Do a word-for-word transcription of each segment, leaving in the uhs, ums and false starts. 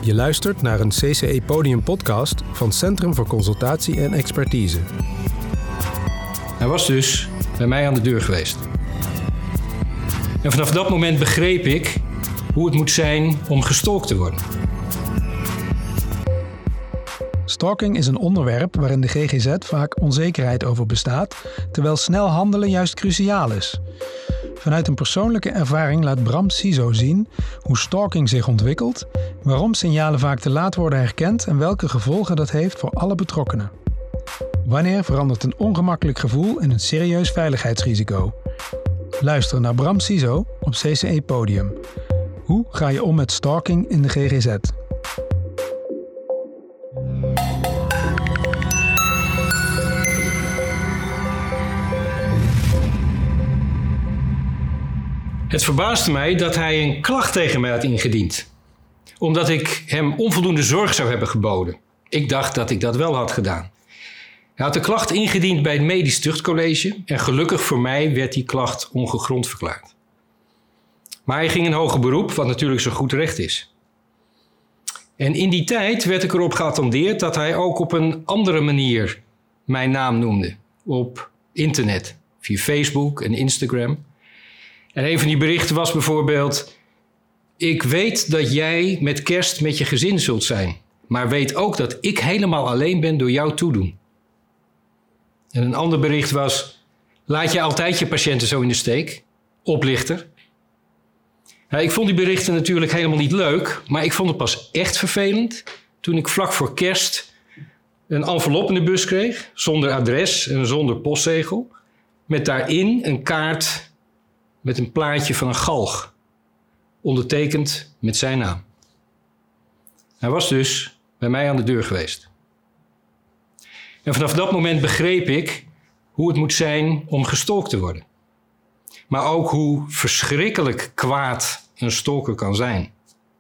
Je luistert naar een C C E Podium podcast van Centrum voor Consultatie en Expertise. Hij was dus bij mij aan de deur geweest. En vanaf dat moment begreep ik hoe het moet zijn om gestalkt te worden. Stalking is een onderwerp waarin de G G Z vaak onzekerheid over bestaat, terwijl snel handelen juist cruciaal is. Vanuit een persoonlijke ervaring laat Bram Cizo zien hoe stalking zich ontwikkelt, waarom signalen vaak te laat worden herkend en welke gevolgen dat heeft voor alle betrokkenen. Wanneer verandert een ongemakkelijk gevoel in een serieus veiligheidsrisico? Luister naar Bram Cizo op C C E Podium. Hoe ga je om met stalking in de G G Z? Het verbaasde mij dat hij een klacht tegen mij had ingediend, omdat ik hem onvoldoende zorg zou hebben geboden. Ik dacht dat ik dat wel had gedaan. Hij had de klacht ingediend bij het Medisch Tuchtcollege en gelukkig voor mij werd die klacht ongegrond verklaard. Maar hij ging in hoger beroep, wat natuurlijk zo goed recht is. En in die tijd werd ik erop geattendeerd dat hij ook op een andere manier mijn naam noemde. Op internet, via Facebook en Instagram. En een van die berichten was bijvoorbeeld: ik weet dat jij met kerst met je gezin zult zijn, maar weet ook dat ik helemaal alleen ben door jouw toedoen. En een ander bericht was: laat je altijd je patiënten zo in de steek? Oplichter. Nou, ik vond die berichten natuurlijk helemaal niet leuk, maar ik vond het pas echt vervelend toen ik vlak voor kerst een envelop in de bus kreeg, zonder adres en zonder postzegel, met daarin een kaart met een plaatje van een galg, ondertekend met zijn naam. Hij was dus bij mij aan de deur geweest. En vanaf dat moment begreep ik hoe het moet zijn om gestalkt te worden. Maar ook hoe verschrikkelijk kwaad een stalker kan zijn.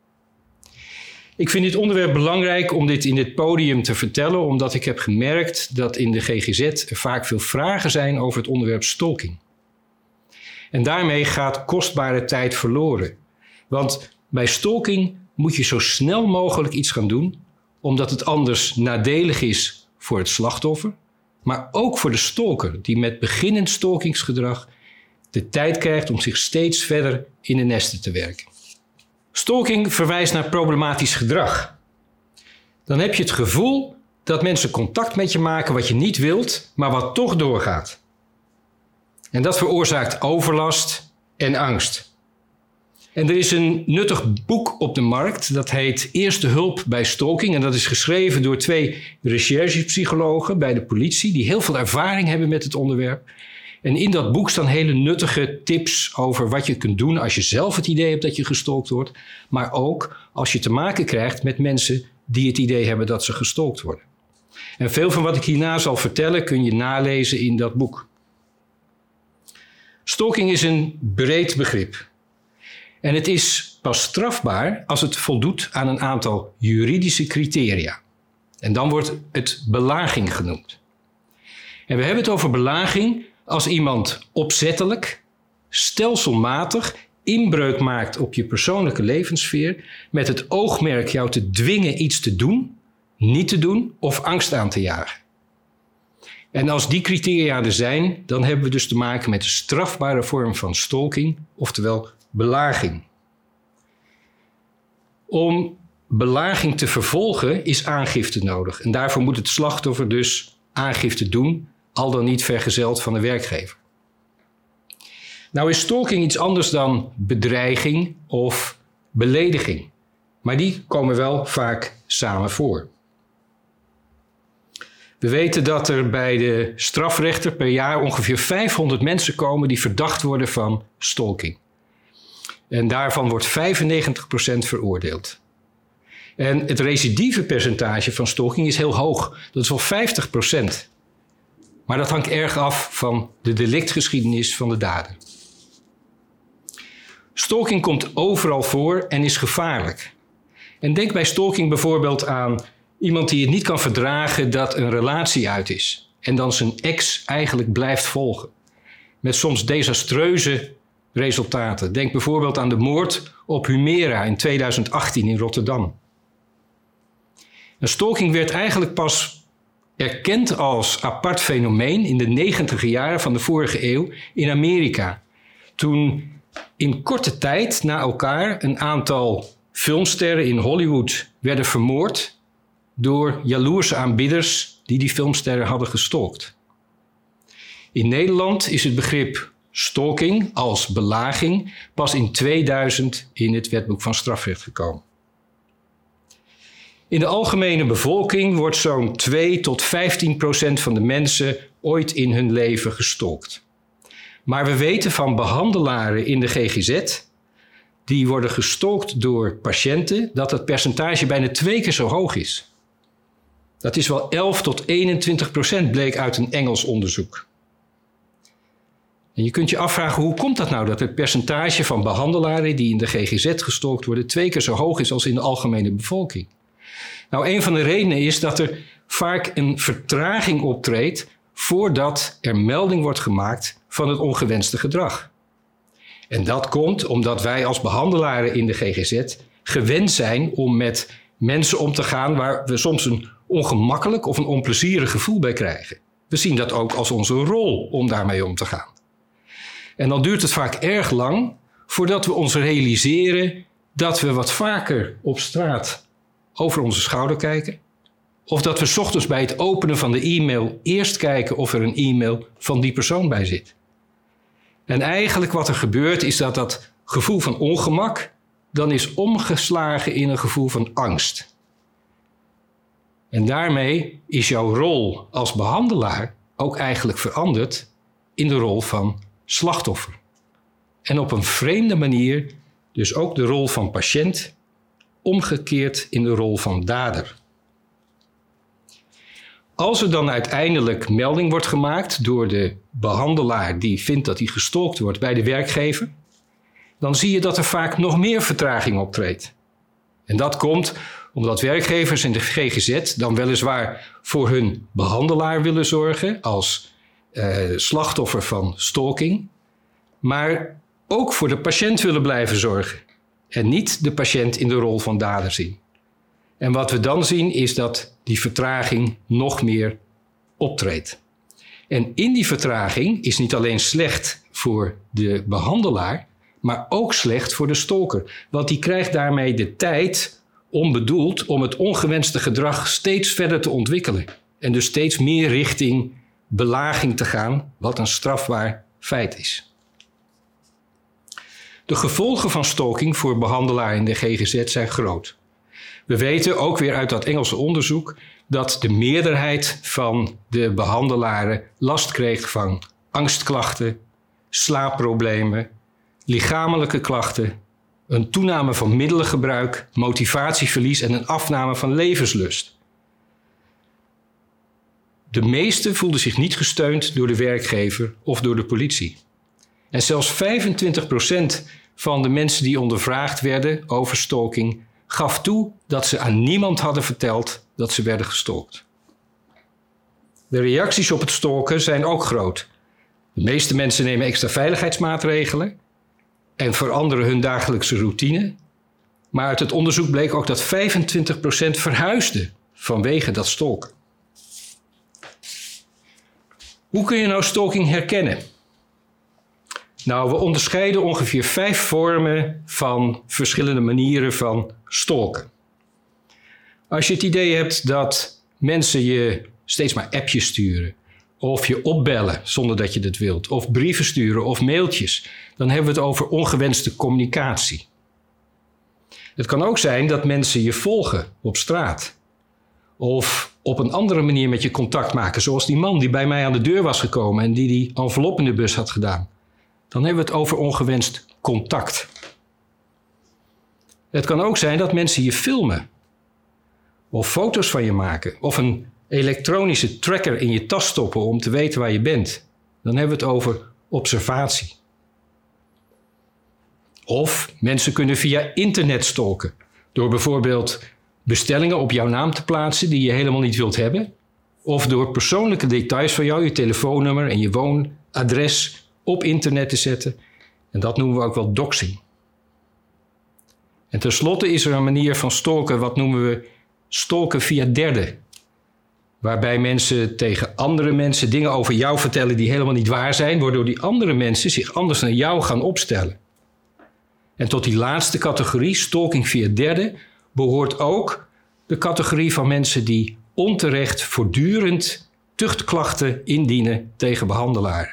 Ik vind dit onderwerp belangrijk om dit in dit podium te vertellen, omdat ik heb gemerkt dat in de G G Z er vaak veel vragen zijn over het onderwerp stalking. En daarmee gaat kostbare tijd verloren. Want bij stalking moet je zo snel mogelijk iets gaan doen, omdat het anders nadelig is voor het slachtoffer, maar ook voor de stalker, die met beginnend stalkingsgedrag de tijd krijgt om zich steeds verder in de nesten te werken. Stalking verwijst naar problematisch gedrag. Dan heb je het gevoel dat mensen contact met je maken wat je niet wilt, maar wat toch doorgaat. En dat veroorzaakt overlast en angst. En er is een nuttig boek op de markt, dat heet Eerste hulp bij stalking. En dat is geschreven door twee recherchepsychologen bij de politie, die heel veel ervaring hebben met het onderwerp. En in dat boek staan hele nuttige tips over wat je kunt doen als je zelf het idee hebt dat je gestalkt wordt. Maar ook als je te maken krijgt met mensen die het idee hebben dat ze gestalkt worden. En veel van wat ik hierna zal vertellen kun je nalezen in dat boek. Stalking is een breed begrip. En het is pas strafbaar als het voldoet aan een aantal juridische criteria. En dan wordt het belaging genoemd. En we hebben het over belaging als iemand opzettelijk, stelselmatig inbreuk maakt op je persoonlijke levenssfeer met het oogmerk jou te dwingen iets te doen, niet te doen of angst aan te jagen. En als die criteria er zijn, dan hebben we dus te maken met een strafbare vorm van stalking, oftewel belaging. Om belaging te vervolgen is aangifte nodig. En daarvoor moet het slachtoffer dus aangifte doen, al dan niet vergezeld van de werkgever. Nou is stalking iets anders dan bedreiging of belediging. Maar die komen wel vaak samen voor. We weten dat er bij de strafrechter per jaar ongeveer vijfhonderd mensen komen die verdacht worden van stalking. En daarvan wordt vijfennegentig procent veroordeeld. En het recidivepercentage van stalking is heel hoog. Dat is wel vijftig procent. Maar dat hangt erg af van de delictgeschiedenis van de dader. Stalking komt overal voor en is gevaarlijk. En denk bij stalking bijvoorbeeld aan iemand die het niet kan verdragen dat een relatie uit is en dan zijn ex eigenlijk blijft volgen. Met soms desastreuze resultaten. Denk bijvoorbeeld aan de moord op Humera in tweeduizend achttien in Rotterdam. En stalking werd eigenlijk pas erkend als apart fenomeen in de negentiger jaren van de vorige eeuw in Amerika. Toen in korte tijd na elkaar een aantal filmsterren in Hollywood werden vermoord door jaloerse aanbidders die die filmsterren hadden gestalkt. In Nederland is het begrip stalking als belaging pas in tweeduizend in het Wetboek van Strafrecht gekomen. In de algemene bevolking wordt zo'n twee tot vijftien procent van de mensen ooit in hun leven gestalkt. Maar we weten van behandelaren in de G G Z, die worden gestalkt door patiënten, dat het percentage bijna twee keer zo hoog is. Dat is wel elf tot eenentwintig procent bleek uit een Engels onderzoek. En je kunt je afvragen, hoe komt dat nou dat het percentage van behandelaren die in de G G Z gestalkt worden twee keer zo hoog is als in de algemene bevolking? Nou, een van de redenen is dat er vaak een vertraging optreedt voordat er melding wordt gemaakt van het ongewenste gedrag. En dat komt omdat wij als behandelaren in de G G Z gewend zijn om met mensen om te gaan waar we soms een ongemakkelijk of een onplezierig gevoel bij krijgen. We zien dat ook als onze rol om daarmee om te gaan. En dan duurt het vaak erg lang voordat we ons realiseren dat we wat vaker op straat over onze schouder kijken. Of dat we 's ochtends bij het openen van de e-mail eerst kijken of er een e-mail van die persoon bij zit. En eigenlijk wat er gebeurt is dat dat gevoel van ongemak dan is omgeslagen in een gevoel van angst. En daarmee is jouw rol als behandelaar ook eigenlijk veranderd in de rol van slachtoffer. En op een vreemde manier dus ook de rol van patiënt omgekeerd in de rol van dader. Als er dan uiteindelijk melding wordt gemaakt door de behandelaar die vindt dat hij gestalkt wordt bij de werkgever, dan zie je dat er vaak nog meer vertraging optreedt. En dat komt omdat werkgevers in de G G Z dan weliswaar voor hun behandelaar willen zorgen als uh, slachtoffer van stalking, maar ook voor de patiënt willen blijven zorgen en niet de patiënt in de rol van dader zien. En wat we dan zien is dat die vertraging nog meer optreedt. En in die vertraging is niet alleen slecht voor de behandelaar, maar ook slecht voor de stalker. Want die krijgt daarmee de tijd, onbedoeld, om het ongewenste gedrag steeds verder te ontwikkelen. En dus steeds meer richting belaging te gaan, wat een strafbaar feit is. De gevolgen van stalking voor behandelaar in de G G Z zijn groot. We weten ook weer uit dat Engelse onderzoek dat de meerderheid van de behandelaren last kreeg van angstklachten, slaapproblemen, lichamelijke klachten, een toename van middelengebruik, motivatieverlies en een afname van levenslust. De meesten voelden zich niet gesteund door de werkgever of door de politie. En zelfs vijfentwintig procent van de mensen die ondervraagd werden over stalking gaf toe dat ze aan niemand hadden verteld dat ze werden gestalkt. De reacties op het stalken zijn ook groot. De meeste mensen nemen extra veiligheidsmaatregelen en veranderen hun dagelijkse routine. Maar uit het onderzoek bleek ook dat vijfentwintig procent verhuisde vanwege dat stalken. Hoe kun je nou stalking herkennen? Nou, we onderscheiden ongeveer vijf vormen van verschillende manieren van stalken. Als je het idee hebt dat mensen je steeds maar appjes sturen, of je opbellen zonder dat je dat wilt, of brieven sturen of mailtjes, dan hebben we het over ongewenste communicatie. Het kan ook zijn dat mensen je volgen op straat, of op een andere manier met je contact maken, zoals die man die bij mij aan de deur was gekomen en die die envelop in de bus had gedaan. Dan hebben we het over ongewenst contact. Het kan ook zijn dat mensen je filmen. Of foto's van je maken. Of een elektronische tracker in je tas stoppen om te weten waar je bent. Dan hebben we het over observatie. Of mensen kunnen via internet stalken. Door bijvoorbeeld bestellingen op jouw naam te plaatsen die je helemaal niet wilt hebben. Of door persoonlijke details van jou, je telefoonnummer en je woonadres op internet te zetten. En dat noemen we ook wel doxing. En tenslotte is er een manier van stalken, wat noemen we stalken via derden. Waarbij mensen tegen andere mensen dingen over jou vertellen die helemaal niet waar zijn, waardoor die andere mensen zich anders naar jou gaan opstellen. En tot die laatste categorie, stalking via derden, behoort ook de categorie van mensen die onterecht voortdurend tuchtklachten indienen tegen behandelaren.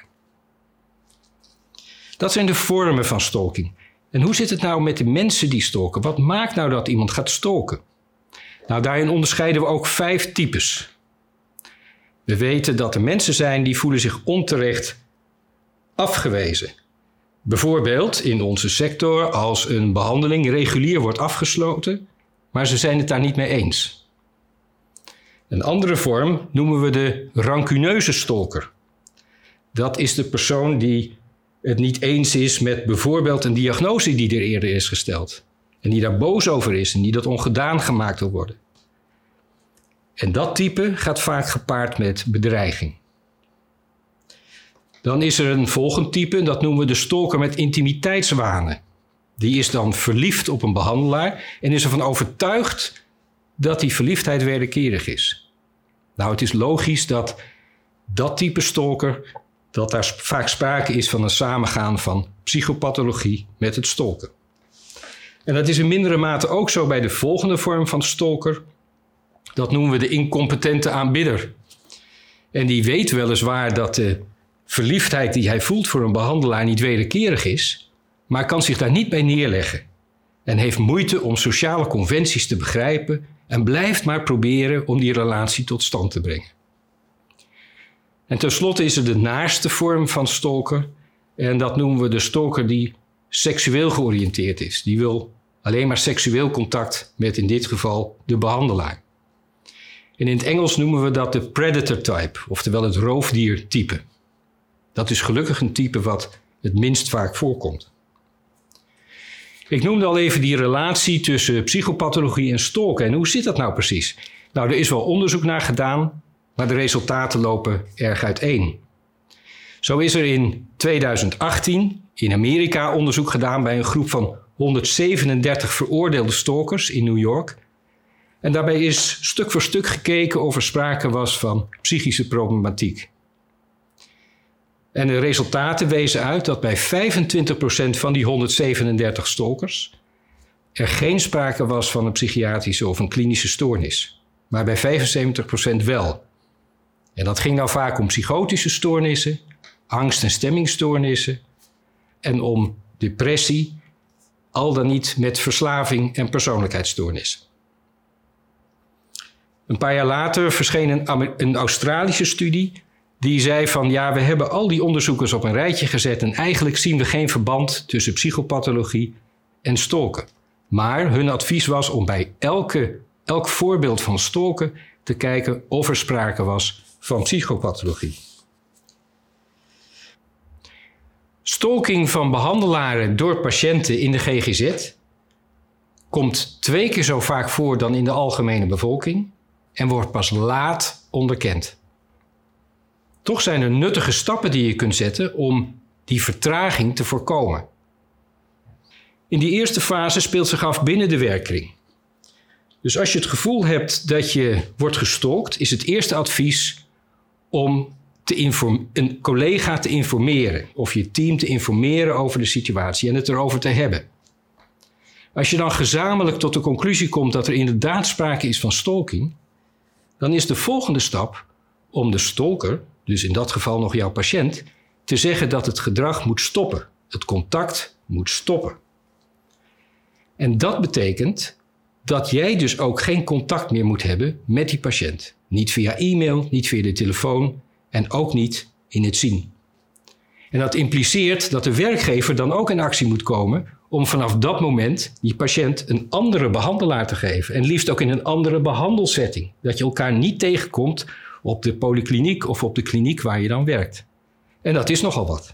Dat zijn de vormen van stalking. En hoe zit het nou met de mensen die stalken? Wat maakt nou dat iemand gaat stalken? Nou, daarin onderscheiden we ook vijf types. We weten dat er mensen zijn die voelen zich onterecht afgewezen. Bijvoorbeeld in onze sector als een behandeling regulier wordt afgesloten, maar ze zijn het daar niet mee eens. Een andere vorm noemen we de rancuneuze stalker. Dat is de persoon die het niet eens is met bijvoorbeeld een diagnose die er eerder is gesteld. En die daar boos over is en die dat ongedaan gemaakt wil worden. En dat type gaat vaak gepaard met bedreiging. Dan is er een volgend type, dat noemen we de stalker met intimiteitswanen. Die is dan verliefd op een behandelaar en is ervan overtuigd dat die verliefdheid wederkerig is. Nou, het is logisch dat dat type stalker, dat daar vaak sprake is van een samengaan van psychopathologie met het stalken. En dat is in mindere mate ook zo bij de volgende vorm van stalker. Dat noemen we de incompetente aanbidder. En die weet weliswaar dat de verliefdheid die hij voelt voor een behandelaar niet wederkerig is, maar kan zich daar niet bij neerleggen. En heeft moeite om sociale conventies te begrijpen en blijft maar proberen om die relatie tot stand te brengen. En tenslotte is er de naaste vorm van stalker. En dat noemen we de stalker die seksueel georiënteerd is. Die wil alleen maar seksueel contact met in dit geval de behandelaar. En in het Engels noemen we dat de predator type, oftewel het roofdiertype. Dat is gelukkig een type wat het minst vaak voorkomt. Ik noemde al even die relatie tussen psychopathologie en stalken. En hoe zit dat nou precies? Nou, er is wel onderzoek naar gedaan, maar de resultaten lopen erg uiteen. Zo is er in tweeduizend achttien in Amerika onderzoek gedaan bij een groep van honderdzevenendertig veroordeelde stalkers in New York. En daarbij is stuk voor stuk gekeken of er sprake was van psychische problematiek. En de resultaten wezen uit dat bij vijfentwintig procent van die honderdzevenendertig stalkers er geen sprake was van een psychiatrische of een klinische stoornis, maar bij vijfenzeventig procent wel. En dat ging nou vaak om psychotische stoornissen, angst- en stemmingstoornissen en om depressie, al dan niet met verslaving en persoonlijkheidsstoornissen. Een paar jaar later verscheen een, een Australische studie die zei van ja, we hebben al die onderzoekers op een rijtje gezet en eigenlijk zien we geen verband tussen psychopathologie en stalken. Maar hun advies was om bij elke, elk voorbeeld van stalken te kijken of er sprake was van psychopathologie. Stalking van behandelaren door patiënten in de G G Z komt twee keer zo vaak voor dan in de algemene bevolking en wordt pas laat onderkend. Toch zijn er nuttige stappen die je kunt zetten om die vertraging te voorkomen. In die eerste fase speelt zich af binnen de werkkring. Dus als je het gevoel hebt dat je wordt gestalkt, is het eerste advies om te inform- een collega te informeren of je team te informeren over de situatie en het erover te hebben. Als je dan gezamenlijk tot de conclusie komt dat er inderdaad sprake is van stalking, dan is de volgende stap om de stalker, dus in dat geval nog jouw patiënt, te zeggen dat het gedrag moet stoppen. Het contact moet stoppen. En dat betekent dat jij dus ook geen contact meer moet hebben met die patiënt. Niet via e-mail, niet via de telefoon en ook niet in het zien. En dat impliceert dat de werkgever dan ook in actie moet komen om vanaf dat moment die patiënt een andere behandelaar te geven. En liefst ook in een andere behandelsetting. Dat je elkaar niet tegenkomt op de polykliniek of op de kliniek waar je dan werkt. En dat is nogal wat.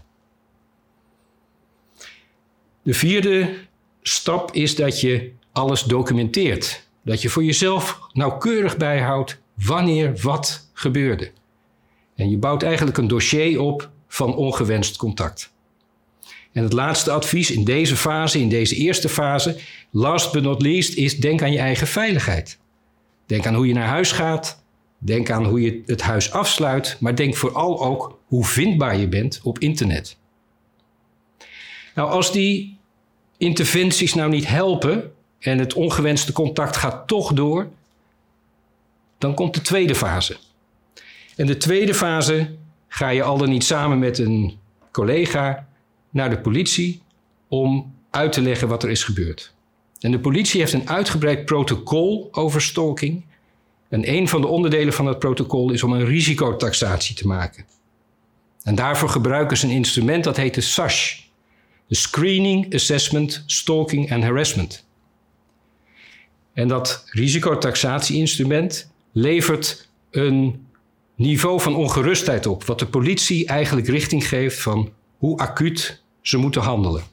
De vierde stap is dat je alles documenteert. Dat je voor jezelf nauwkeurig bijhoudt wanneer wat gebeurde. En je bouwt eigenlijk een dossier op van ongewenst contact. En het laatste advies in deze fase, in deze eerste fase, last but not least, is denk aan je eigen veiligheid. Denk aan hoe je naar huis gaat. Denk aan hoe je het huis afsluit. Maar denk vooral ook hoe vindbaar je bent op internet. Nou, als die interventies nou niet helpen en het ongewenste contact gaat toch door, dan komt de tweede fase. En de tweede fase ga je al dan niet samen met een collega naar de politie om uit te leggen wat er is gebeurd. En de politie heeft een uitgebreid protocol over stalking. En een van de onderdelen van dat protocol is om een risicotaxatie te maken. En daarvoor gebruiken ze een instrument dat heet de S A S. De Screening, Assessment, Stalking and Harassment. En dat risicotaxatie-instrument levert een niveau van ongerustheid op, wat de politie eigenlijk richting geeft van hoe acuut ze moeten handelen.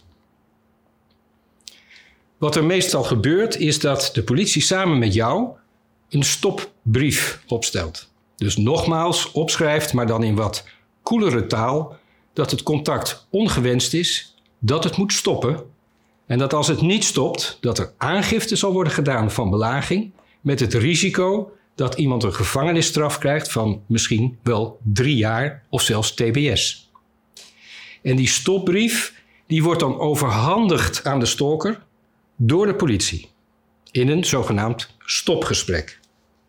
Wat er meestal gebeurt is dat de politie samen met jou een stopbrief opstelt. Dus nogmaals opschrijft, maar dan in wat koelere taal, dat het contact ongewenst is, dat het moet stoppen en dat als het niet stopt, dat er aangifte zal worden gedaan van belaging met het risico dat iemand een gevangenisstraf krijgt van misschien wel drie jaar of zelfs T B S. En die stopbrief die wordt dan overhandigd aan de stalker door de politie in een zogenaamd stopgesprek.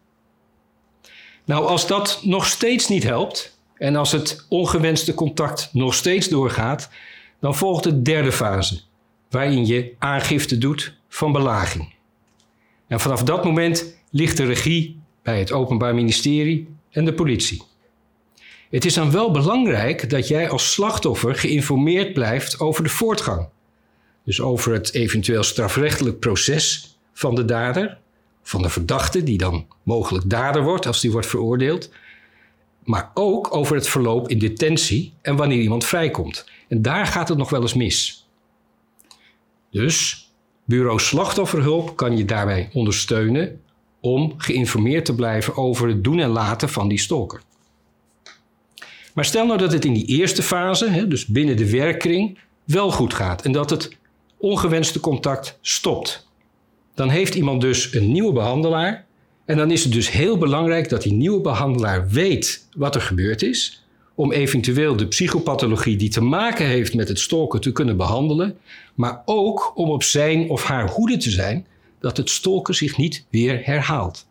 Nou, als dat nog steeds niet helpt en als het ongewenste contact nog steeds doorgaat, dan volgt de derde fase, waarin je aangifte doet van belaging. En vanaf dat moment ligt de regie bij het Openbaar Ministerie en de politie. Het is dan wel belangrijk dat jij als slachtoffer geïnformeerd blijft over de voortgang. Dus over het eventueel strafrechtelijk proces van de dader, van de verdachte die dan mogelijk dader wordt als die wordt veroordeeld. Maar ook over het verloop in detentie en wanneer iemand vrijkomt. En daar gaat het nog wel eens mis. Dus Bureau Slachtofferhulp kan je daarbij ondersteunen om geïnformeerd te blijven over het doen en laten van die stalker. Maar stel nou dat het in die eerste fase, dus binnen de werkkring, wel goed gaat en dat het ongewenste contact stopt. Dan heeft iemand dus een nieuwe behandelaar en dan is het dus heel belangrijk dat die nieuwe behandelaar weet wat er gebeurd is, om eventueel de psychopathologie die te maken heeft met het stalken te kunnen behandelen, maar ook om op zijn of haar hoede te zijn dat het stalken zich niet weer herhaalt.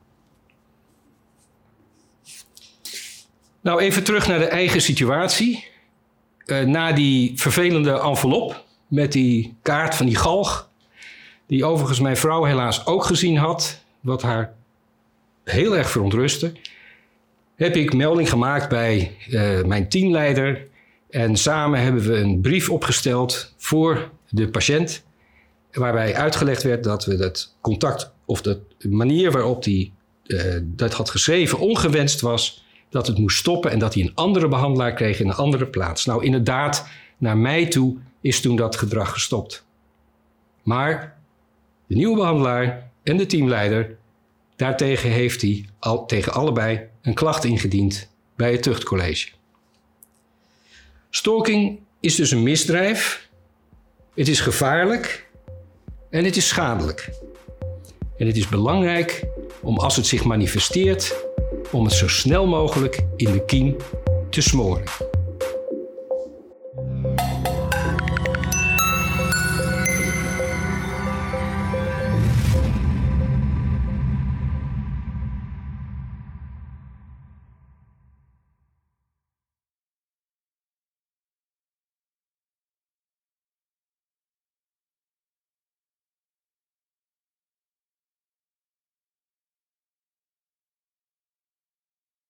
Nou, even terug naar de eigen situatie. Uh, na die vervelende envelop met die kaart van die galg, die overigens mijn vrouw helaas ook gezien had, wat haar heel erg verontrustte, heb ik melding gemaakt bij uh, mijn teamleider en samen hebben we een brief opgesteld voor de patiënt, waarbij uitgelegd werd dat we dat contact of de manier waarop hij uh, dat had geschreven ongewenst was, dat het moest stoppen en dat hij een andere behandelaar kreeg in een andere plaats. Nou, inderdaad, naar mij toe is toen dat gedrag gestopt. Maar de nieuwe behandelaar en de teamleider, daartegen heeft hij al, tegen allebei een klacht ingediend bij het tuchtcollege. Stalking is dus een misdrijf. Het is gevaarlijk en het is schadelijk. En het is belangrijk om, als het zich manifesteert, om het zo snel mogelijk in de kiem te smoren.